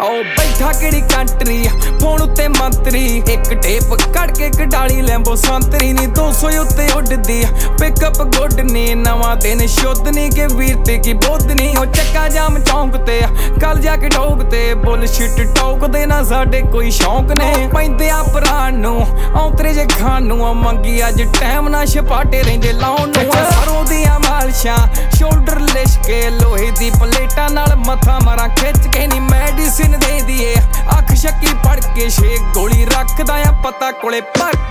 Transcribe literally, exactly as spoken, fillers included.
ओ बैठा केड़ी country phone उत्ते मंत्री एक टेप कड़ के कडाली लैंबो संतरी नी दो सौ उत्ते उड़दी पिकअप गुड नी नवा दिन शुद्ध नी के वीर ते की बुद्ध नी ओ चक्का जाम चौंक ते कल जाके ठोक ते बुलशिट टोक दे ना साडे कोई शौक ने पैंदे आ भरान नू औतरे जे खान नू मंगी अज टाइम ना छपाटे रहिंदे लाउन नू सरों दियां मालशां शोल्डर लिशके लोहे दी प्लेटां नाल मथा मारा खिच के नी मेडिसिन दे दिए अख शक्की पड़ के छे गोली रखदा आ पता कोले पर